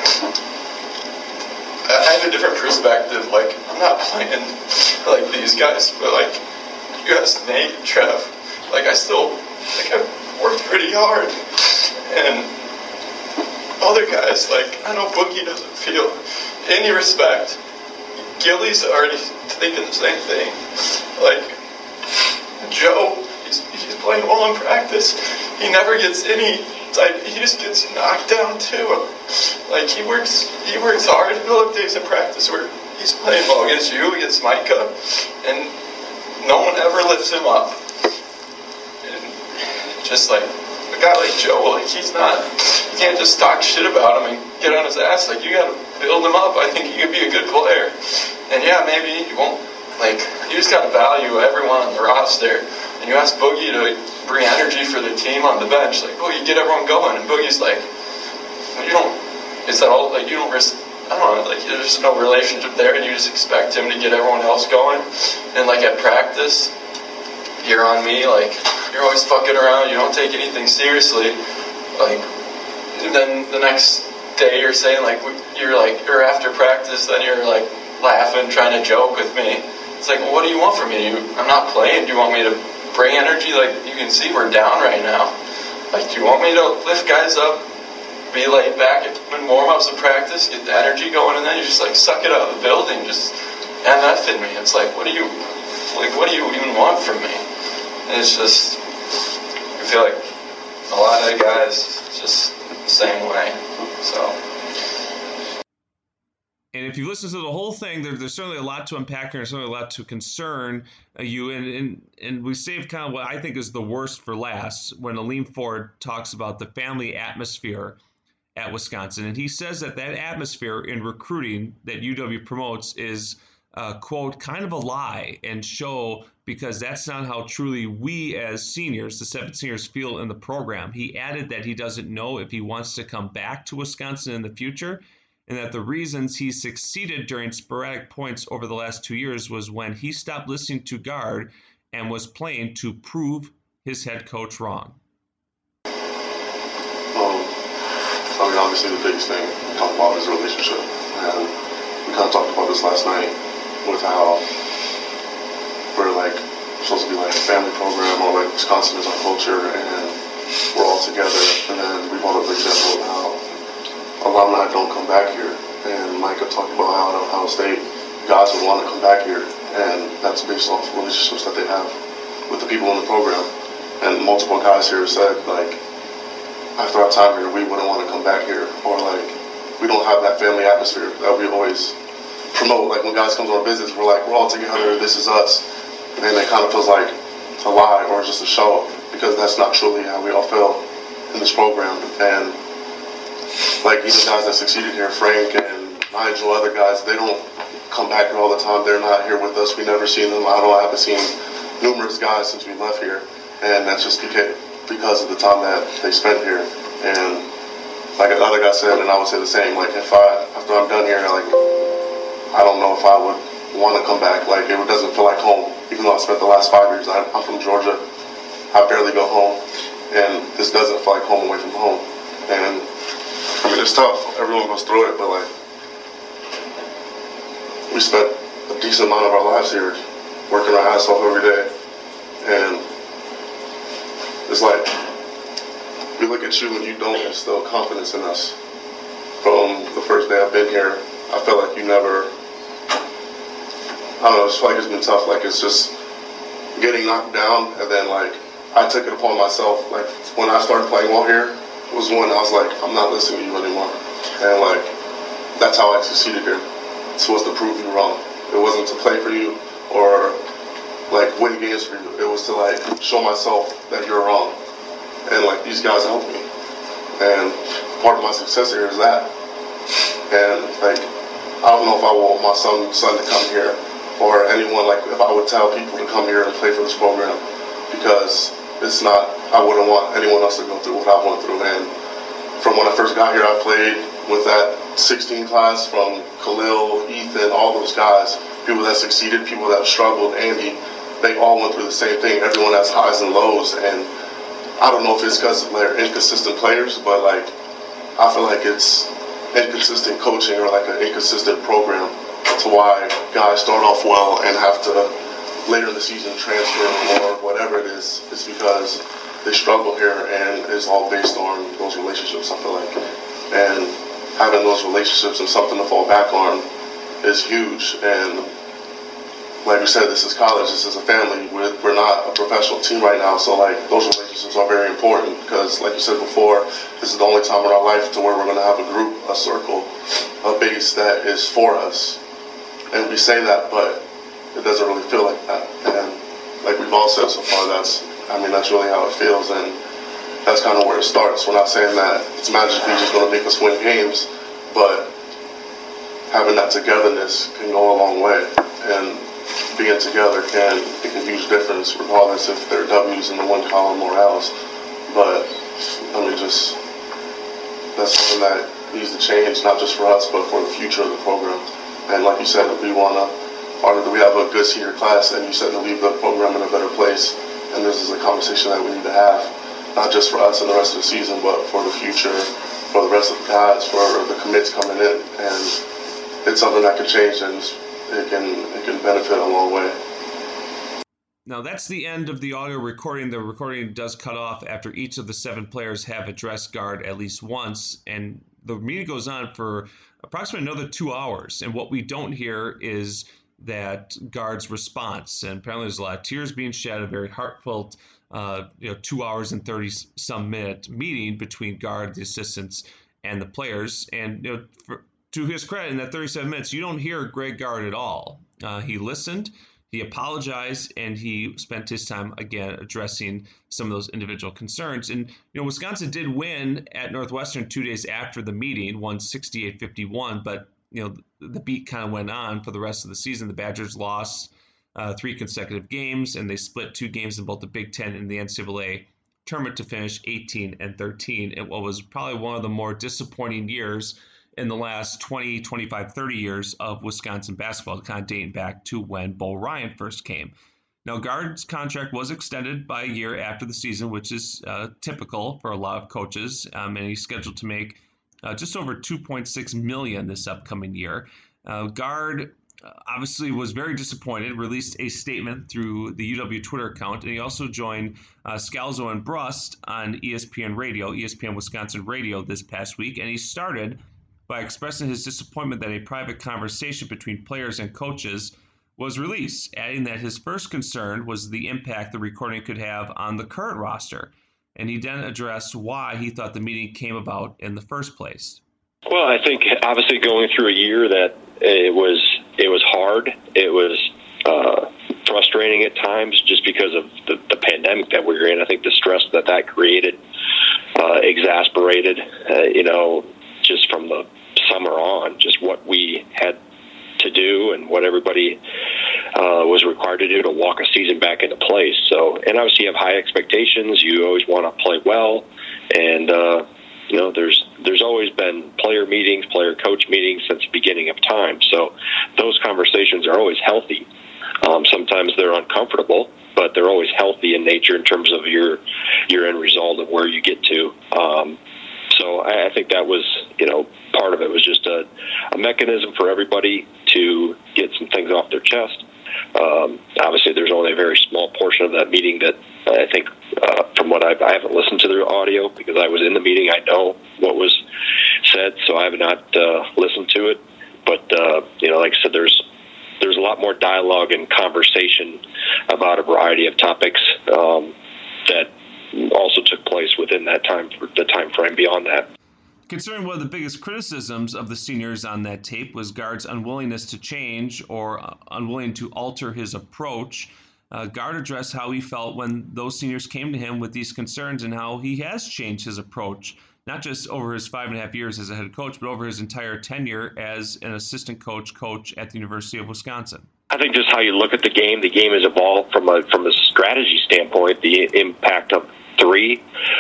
I have a different perspective. Like I'm not playing like these guys, but like you ask Nate, Trev. Like I worked pretty hard, and other guys, like, I know Boogie doesn't feel any respect. Gilly's already thinking the same thing. Like, Joe, he's playing well in practice. He never gets he just gets knocked down too. Like, he works hard. He'll have days in practice where he's playing well against you, against Micah, and no one ever lifts him up. And just like, a guy like Joe, like, you can't just talk shit about him and get on his ass. Like, you gotta build him up. I think he could be a good player. And yeah, maybe you won't, like, you just gotta value everyone on the roster. And you ask Boogie to bring energy for the team on the bench. Like, Boogie, get everyone going. And Boogie's like, I don't know, like, there's no relationship there, and you just expect him to get everyone else going. And, like, at practice, you're on me, like, you're always fucking around, you don't take anything seriously. Like, and then the next day you're saying, like, or after practice, then you're, like, laughing, trying to joke with me. It's like, well, what do you want from me? I'm not playing. Do you want me to bring energy? Like, you can see we're down right now. Like, do you want me to lift guys up, be laid back, in warm-ups and practice, get the energy going, and then you just, like, suck it out of the building, just MF in me? It's like, what do you even want from me? And it's just, I feel like a lot of the guys just the same way. So. And if you listen to the whole thing, there's certainly a lot to unpack here. There's certainly a lot to concern you. And we saved kind of what I think is the worst for last when Aleem Ford talks about the family atmosphere at Wisconsin. And he says that atmosphere in recruiting that UW promotes is, quote, kind of a lie and show, because that's not how truly we as seniors, the 7 seniors, feel in the program. He added that he doesn't know if he wants to come back to Wisconsin in the future, and that the reasons he succeeded during sporadic points over the last 2 years was when he stopped listening to Gard and was playing to prove his head coach wrong. I mean, obviously the biggest thing we talk about is relationship. And we kind of talked about this last night with how we're supposed to be like a family program, or like Wisconsin is our culture and we're all together. And then we brought up the example of how alumni don't come back here, and Micah talked about how at Ohio State guys would want to come back here, and that's based off relationships that they have with the people in the program. And multiple guys here said, after our time here, we wouldn't want to come back here, or we don't have that family atmosphere that we always promote. When guys come to our visits, we're all together, this is us, and it kind of feels like it's a lie or just a show, because that's not truly how we all feel in this program. And even guys that succeeded here, Frank and Nigel, other guys, they don't come back here all the time. They're not here with us. We never seen them. I haven't seen numerous guys since we left here, and that's just because of the time that they spent here. And like another guy said, and I would say the same, after I'm done here, I don't know if I would want to come back. It doesn't feel like home, even though I spent the last 5 years. I'm from Georgia. I barely go home, and this doesn't feel like home away from home. And I mean, it's tough. Everyone goes through it, but we spent a decent amount of our lives here working our ass off every day. And it's we look at you and you don't instill confidence in us. From the first day I've been here, I felt like you never, I don't know, it's it's been tough. It's just getting knocked down, and then I took it upon myself. When I started playing well here, was when I was I'm not listening to you anymore. And that's how I succeeded here. So it was to prove you wrong. It wasn't to play for you or win games for you. It was to show myself that you're wrong. And these guys helped me. And part of my success here is that. And I don't know if I want my son to come here, or anyone, if I would tell people to come here and play for this program, because it's not, I wouldn't want anyone else to go through what I went through. And from when I first got here, I played with that 16 class, from Khalil, Ethan, all those guys, people that succeeded, people that struggled, Andy, they all went through the same thing. Everyone has highs and lows, and I don't know if it's because they're inconsistent players, but I feel like it's inconsistent coaching or an inconsistent program to why guys start off well and have to later in the season transfer or whatever it is. It's because they struggle here, and it's all based on those relationships, I feel like. And having those relationships and something to fall back on is huge. And like we said, this is college, this is a family. We're not a professional team right now, so those relationships are very important, because like you said before, this is the only time in our life to where we're going to have a group, a circle, a base that is for us. And we say that, but it doesn't really feel like that. And like we've all said so far, that's really how it feels, and that's kind of where it starts. We're not saying that it's magically just going to make us win games, but having that togetherness can go a long way. And being together can make a huge difference, regardless if they're W's in the one column or L's. But that's something that needs to change, not just for us, but for the future of the program. And like you said, if we have a good senior class, and you said to leave the program in a better place, and this is a conversation that we need to have, not just for us and the rest of the season, but for the future, for the rest of the guys, for the commits coming in. And it's something that can change, and it can benefit a long way. Now, that's the end of the audio recording. The recording does cut off after each of the 7 players have addressed Gard at least once, and the meeting goes on for approximately another 2 hours. And what we don't hear is that Guard's response. And apparently there's a lot of tears being shed, a very heartfelt 2 hours and 30-some minute meeting between Guard, the assistants, and the players. And to his credit, in that 37 minutes, you don't hear Greg Gard at all. He listened, he apologized, and he spent his time, again, addressing some of those individual concerns. And, Wisconsin did win at Northwestern 2 days after the meeting, won 68-51, but, the beat kind of went on for the rest of the season. The Badgers lost 3 consecutive games, and they split 2 games in both the Big Ten and the NCAA tournament to finish 18-13 in what was probably one of the more disappointing years in the last 20, 25, 30 years of Wisconsin basketball, kind of dating back to when Bo Ryan first came. Now, Guard's contract was extended by a year after the season, which is typical for a lot of coaches, and he's scheduled to make just over $2.6 million this upcoming year. Gard obviously was very disappointed, released a statement through the UW Twitter account, and he also joined Scalzo and Brust on ESPN Wisconsin Radio this past week, and he started by expressing his disappointment that a private conversation between players and coaches was released, adding that his first concern was the impact the recording could have on the current roster. And he then addressed why he thought the meeting came about in the first place. Well, I think obviously going through a year that it was hard. It was frustrating at times just because of the pandemic that we were in. I think the stress that created exasperated, just from the summer on, just what we had to do and what everybody was required to do to walk a season back into place. So, and obviously you have high expectations. You always want to play well, and there's always been player meetings, player coach meetings since the beginning of time. So those conversations are always healthy. Sometimes they're uncomfortable, but they're always healthy in nature in terms of your end result of where you get to. So I think that was, part of it was just a mechanism for everybody to get some things off their chest. Obviously, there's only a very small portion of that meeting that I think, from what I haven't listened to the audio because I was in the meeting. I know what was said, so I have not listened to it. But like I said, there's a lot more dialogue and conversation about a variety of topics that also took place within the time frame beyond that. Considering one of the biggest criticisms of the seniors on that tape was Gard's unwillingness to change or unwilling to alter his approach, Gard addressed how he felt when those seniors came to him with these concerns and how he has changed his approach, not just over his 5.5 years as a head coach, but over his entire tenure as an assistant coach at the University of Wisconsin. I think just how you look at the game has evolved from a strategy standpoint, the impact of three,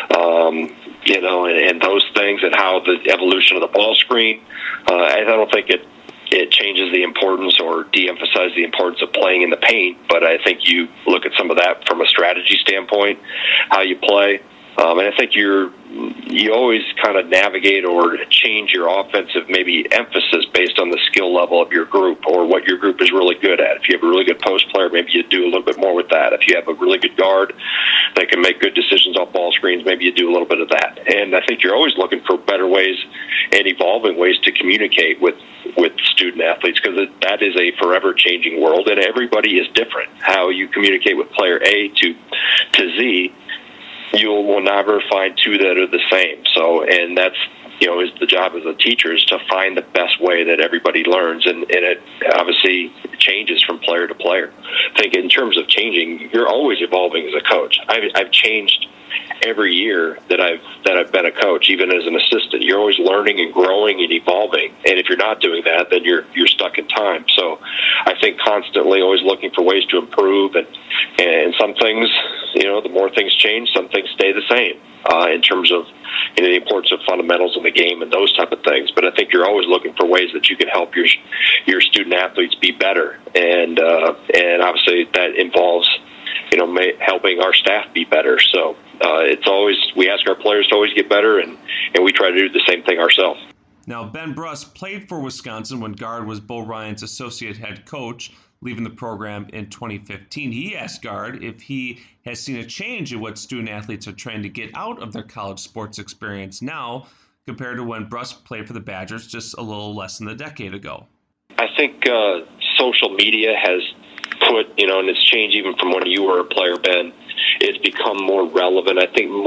and those things, and how the evolution of the ball screen. I don't think it changes the importance or de-emphasizes the importance of playing in the paint, but I think you look at some of that from a strategy standpoint, how you play. And I think you always kind of navigate or change your offensive maybe emphasis based on the skill level of your group or what your group is really good at. If you have a really good post player, maybe you do a little bit more with that. If you have a really good guard that can make good decisions off ball screens, maybe you do a little bit of that. And I think you're always looking for better ways and evolving ways to communicate with student athletes, because that is a forever changing world, and everybody is different. How you communicate with player A to Z, you will never find two that are the same. So, and that's, is the job as a teacher, is to find the best way that everybody learns. And it obviously changes from player to player. I think in terms of changing, you're always evolving as a coach. I've changed every year that I've been a coach, even as an assistant. You're always learning and growing and evolving. And if you're not doing that, then you're stuck in time. So I think constantly always looking for ways to improve, and some things, the more things change, some things stay the same in terms of the importance of fundamentals in the game and those type of things. But I think you're always looking for ways that you can help your student athletes be better, and obviously that involves helping our staff be better. So it's always, we ask our players to always get better, and we try to do the same thing ourselves. Now, Ben Brust played for Wisconsin when Gard was Bo Ryan's associate head coach, leaving the program in 2015. He asked Gard if he has seen a change in what student athletes are trying to get out of their college sports experience now compared to when Brust played for the Badgers just a little less than a decade ago. I think social media has put, and it's changed even from when you were a player, Ben. It's become more relevant. I think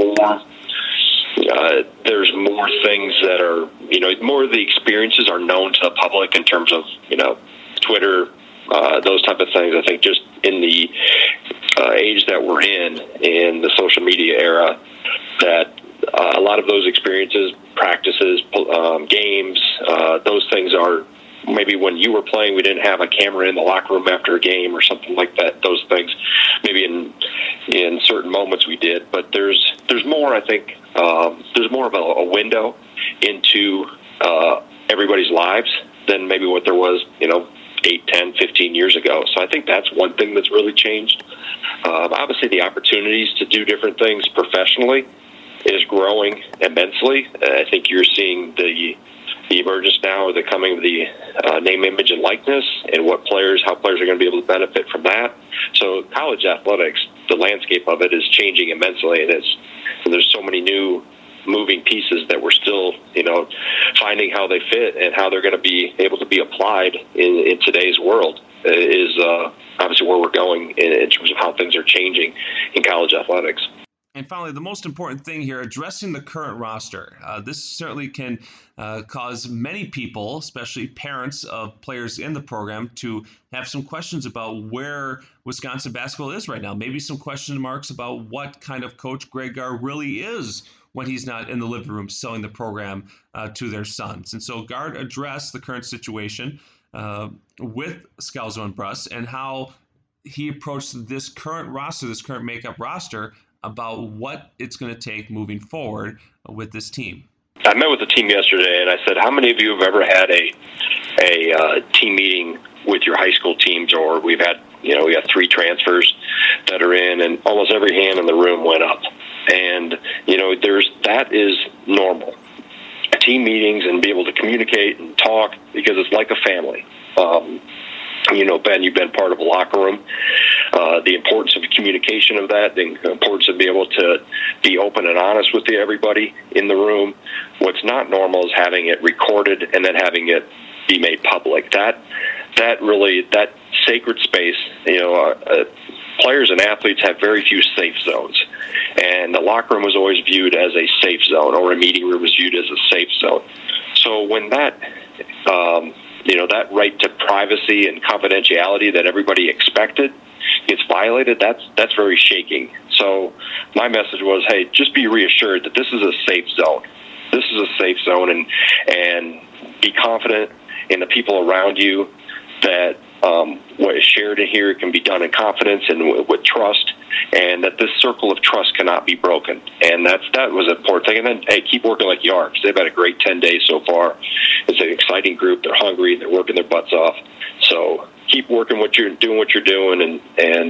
there's more things that are, more of the experiences are known to the public in terms of, Twitter, those type of things. I think just in the age that we're in the social media era, that a lot of those experiences, practices, games, those things are, maybe when you were playing, we didn't have a camera in the locker room after a game or something like that. Those things, maybe in certain moments we did, but there's more. I think there's more of a window into everybody's lives than maybe what there was, 8, 10, 15 years ago. So I think that's one thing that's really changed. Obviously, the opportunities to do different things professionally is growing immensely. I think you're seeing the emergence now, or the coming of the name, image, and likeness, and how players are going to be able to benefit from that. So college athletics, the landscape of it is changing immensely, and there's so many new moving pieces that we're still, finding how they fit and how they're going to be able to be applied in today's world is obviously where we're going in terms of how things are changing in college athletics. And finally, the most important thing here, addressing the current roster. This certainly can cause many people, especially parents of players in the program, to have some questions about where Wisconsin basketball is right now. Maybe some question marks about what kind of coach Greg Gard really is when he's not in the living room selling the program to their sons. And so Gard addressed the current situation with Scalzo and Bruss and how he approached this current roster, this current makeup roster, about what it's going to take moving forward with this team. I met with the team yesterday, and I said, how many of you have ever had a team meeting with your high school teams? Or we got 3 transfers that are in, and almost every hand in the room went up. And, that is normal. Team meetings and be able to communicate and talk, because it's like a family. Ben, you've been part of a locker room. The importance of communication of that, the importance of being able to be open and honest with everybody in the room. What's not normal is having it recorded and then having it be made public. That sacred space, players and athletes have very few safe zones. And the locker room was always viewed as a safe zone, or a meeting room was viewed as a safe zone. So when that right to privacy and confidentiality that everybody expected gets violated, that's very shaking. So my message was, hey, just be reassured that this is a safe zone. This is a safe zone, and be confident in the people around you that what is shared in here can be done in confidence and with trust, and that this circle of trust cannot be broken. And that was an important thing. And then, hey, keep working like you are, because they've had a great 10 days so far. It's an exciting group. They're hungry. They're working their butts off. So keep working what you're doing,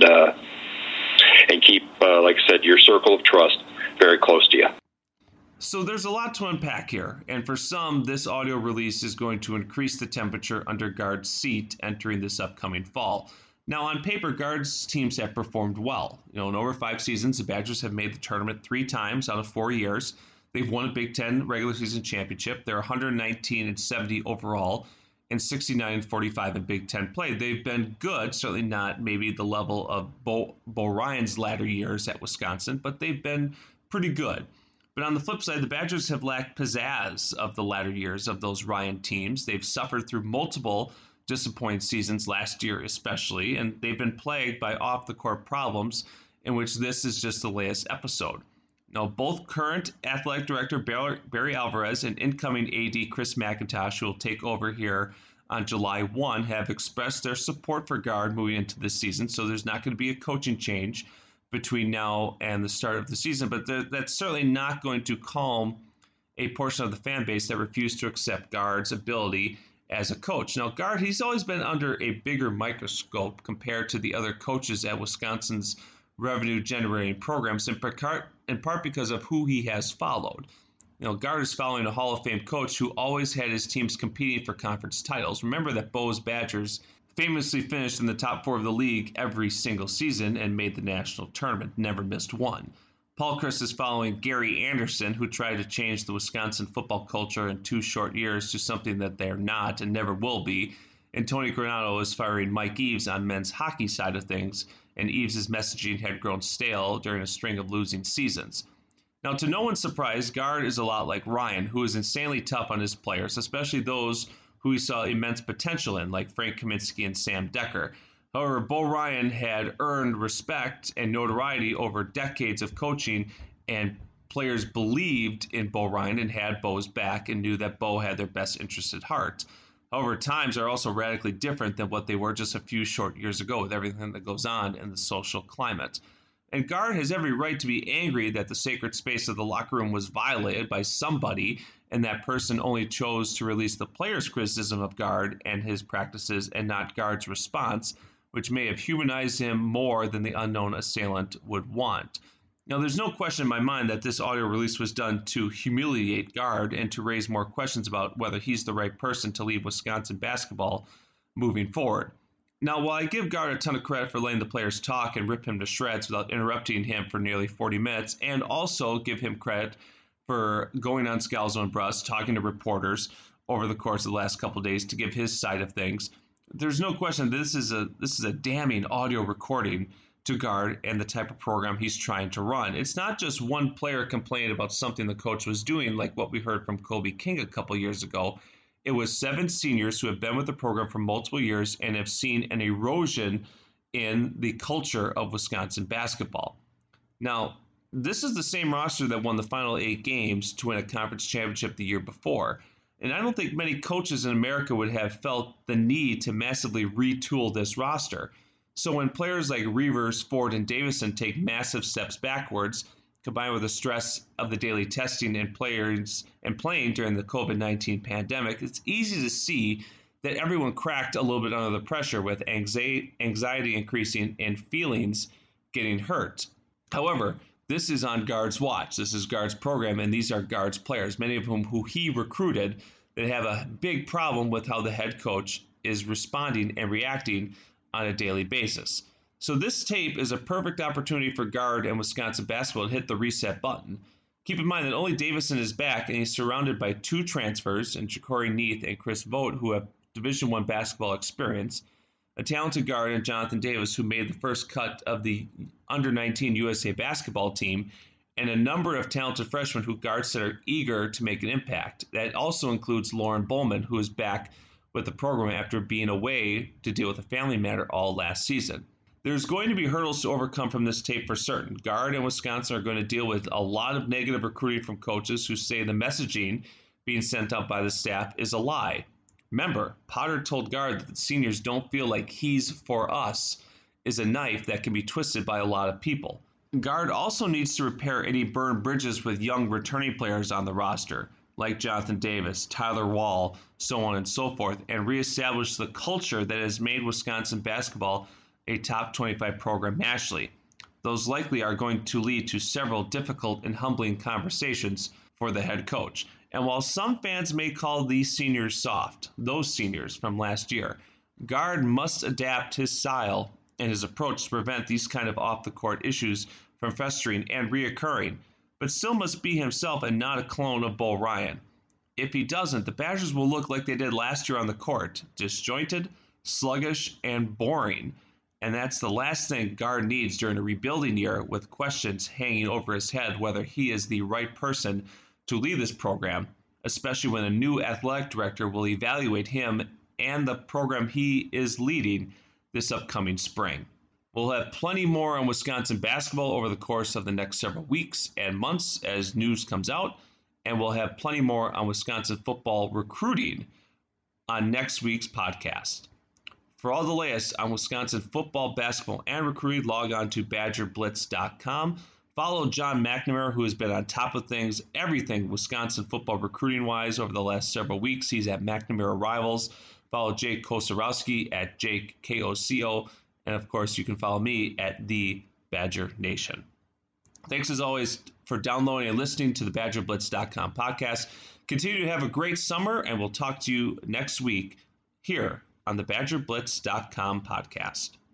and keep, like I said, your circle of trust very close to you. So there's a lot to unpack here, and for some, this audio release is going to increase the temperature under Gard's seat entering this upcoming fall. Now, on paper, Gard's teams have performed well. In over 5 seasons, the Badgers have made the tournament 3 times out of 4 years. They've won a Big Ten regular season championship. They're 119-70 overall, and 69-45 in Big Ten play. They've been good, certainly not maybe the level of Bo Ryan's latter years at Wisconsin, but they've been pretty good. But on the flip side, the Badgers have lacked pizzazz of the latter years of those Ryan teams. They've suffered through multiple disappointing seasons, last year especially, and they've been plagued by off-the-court problems, in which this is just the latest episode. Now, both current athletic director Barry Alvarez and incoming AD Chris McIntosh, who will take over here on July 1, have expressed their support for Gard moving into this season, so there's not going to be a coaching change between now and the start of the season, but that's certainly not going to calm a portion of the fan base that refused to accept Gard's ability as a coach. Now, Gard, he's always been under a bigger microscope compared to the other coaches at Wisconsin's revenue-generating programs, in part because of who he has followed. Gard is following a Hall of Fame coach who always had his teams competing for conference titles. Remember that Bo's Badgers famously finished in the top 4 of the league every single season and made the national tournament, never missed one. Paul Chryst is following Gary Anderson, who tried to change the Wisconsin football culture in 2 short years to something that they're not and never will be. and Tony Granato is firing Mike Eaves on men's hockey side of things, and Eaves' messaging had grown stale during a string of losing seasons. Now, to no one's surprise, Gard is a lot like Ryan, who is insanely tough on his players, especially those who he saw immense potential in, like Frank Kaminsky and Sam Decker. However, Bo Ryan had earned respect and notoriety over decades of coaching, and players believed in Bo Ryan and had Bo's back and knew that Bo had their best interests at heart. However, times are also radically different than what they were just a few short years ago with everything that goes on in the social climate. And Gard has every right to be angry that the sacred space of the locker room was violated by somebody, and that person only chose to release the players' criticism of Gard and his practices and not Gard's response, which may have humanized him more than the unknown assailant would want. Now, there's no question in my mind that this audio release was done to humiliate Gard and to raise more questions about whether he's the right person to lead Wisconsin basketball moving forward. Now, while I give Gard a ton of credit for letting the players talk and rip him to shreds without interrupting him for nearly 40 minutes, and also give him credit for going on Scalzo and Bruss, talking to reporters over the course of the last couple of days to give his side of things, there's no question this is a damning audio recording to Gard and the type of program he's trying to run. It's not just one player complaining about something the coach was doing, like what we heard from Kobe King a couple years ago. It was 7 seniors who have been with the program for multiple years and have seen an erosion in the culture of Wisconsin basketball. Now, this is the same roster that won the final 8 games to win a conference championship the year before. And I don't think many coaches in America would have felt the need to massively retool this roster. So when players like Reavers, Ford, and Davison take massive steps backwards, combined with the stress of the daily testing and players and playing during the COVID-19 pandemic, it's easy to see that everyone cracked a little bit under the pressure with anxiety increasing and feelings getting hurt. However, this is on Gard's watch. This is Gard's program, and these are Gard's players, many of whom who he recruited, that have a big problem with how the head coach is responding and reacting on a daily basis. So this tape is a perfect opportunity for Gard and Wisconsin basketball to hit the reset button. Keep in mind that only Davison is back, and he's surrounded by 2 transfers in Ja'Cory Neath and Chris Vogt, who have Division I basketball experience, a talented guard in Jonathan Davis, who made the first cut of the under-19 USA basketball team, and a number of talented freshmen who Gard said are eager to make an impact. That also includes Lauren Bowman, who is back with the program after being away to deal with a family matter all last season. There's going to be hurdles to overcome from this tape for certain. Gard and Wisconsin are going to deal with a lot of negative recruiting from coaches who say the messaging being sent out by the staff is a lie. Remember, Potter told Gard that the seniors don't feel like he's for us is a knife that can be twisted by a lot of people. Gard also needs to repair any burned bridges with young returning players on the roster, like Jonathan Davis, Tyler Wall, so on and so forth, and reestablish the culture that has made Wisconsin basketball a top 25 program nationally. Those likely are going to lead to several difficult and humbling conversations for the head coach. And while some fans may call these seniors soft, those seniors from last year, Gard must adapt his style and his approach to prevent these kind of off-the-court issues from festering and reoccurring, but still must be himself and not a clone of Bo Ryan. If he doesn't, the Badgers will look like they did last year on the court, disjointed, sluggish, and boring. And that's the last thing Gard needs during a rebuilding year, with questions hanging over his head whether he is the right person to lead this program, especially when a new athletic director will evaluate him and the program he is leading this upcoming spring. We'll have plenty more on Wisconsin basketball over the course of the next several weeks and months as news comes out, and we'll have plenty more on Wisconsin football recruiting on next week's podcast. For all the latest on Wisconsin football, basketball, and recruiting, log on to BadgerBlitz.com. Follow John McNamara, who has been on top of things, everything Wisconsin football recruiting-wise over the last several weeks. He's at McNamara Rivals. Follow Jake Kosarowski at Jake KOCO. And, of course, you can follow me at The Badger Nation. Thanks, as always, for downloading and listening to the BadgerBlitz.com podcast. Continue to have a great summer, and we'll talk to you next week here on the BadgerBlitz.com podcast.